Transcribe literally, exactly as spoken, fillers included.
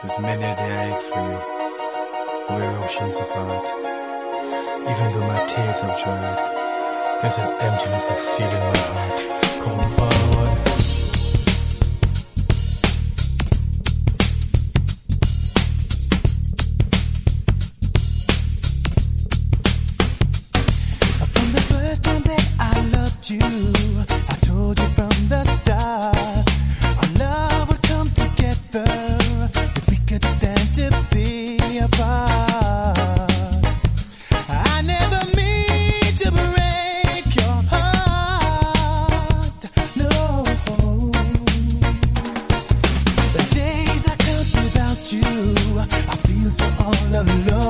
There's many a day I ache for you. We're oceans apart. Even though my tears have dried, there's an emptiness I feel in my heart. Come forward. From the first time that I loved you, I told you from the start, our love would come together if we could stand to be apart. I never mean to break your heart, no. The days I count without you, I feel so all alone.